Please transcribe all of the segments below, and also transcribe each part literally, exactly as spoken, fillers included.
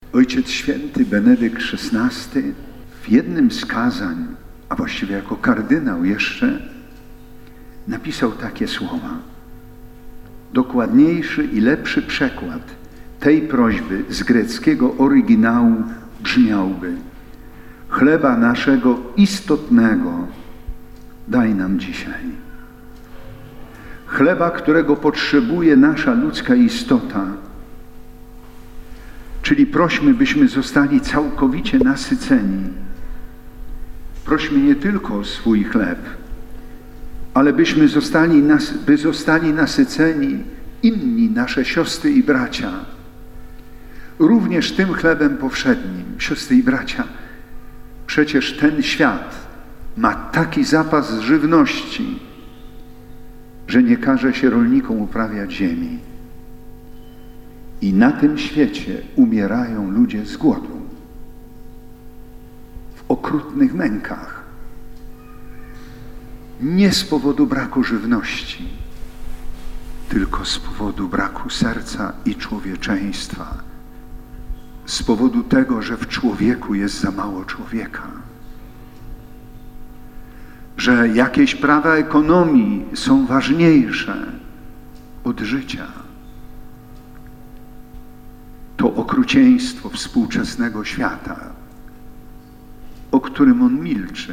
Ojciec Święty Benedykt szesnasty w jednym z kazań, a właściwie jako kardynał jeszcze, napisał takie słowa. Dokładniejszy i lepszy przekład tej prośby z greckiego oryginału brzmiałby: chleba naszego istotnego daj nam dzisiaj. Chleba, którego potrzebuje nasza ludzka istota. Czyli prośmy, byśmy zostali całkowicie nasyceni. Prośmy nie tylko o swój chleb, ale byśmy zostali, by zostali nasyceni inni, nasze siostry i bracia. Również tym chlebem powszednim. Siostry i bracia, przecież ten świat ma taki zapas żywności, że nie każe się rolnikom uprawiać ziemi. I na tym świecie umierają ludzie z głodu, w okrutnych mękach. Nie z powodu braku żywności, tylko z powodu braku serca i człowieczeństwa. Z powodu tego, że w człowieku jest za mało człowieka. Że jakieś prawa ekonomii są ważniejsze od życia. To okrucieństwo współczesnego świata, o którym on milczy.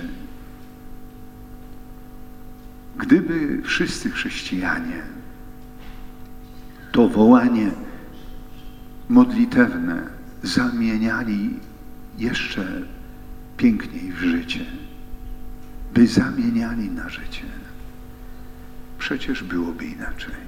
Gdyby wszyscy chrześcijanie to wołanie modlitewne zamieniali jeszcze piękniej w życie, by zamieniali na życie, przecież byłoby inaczej.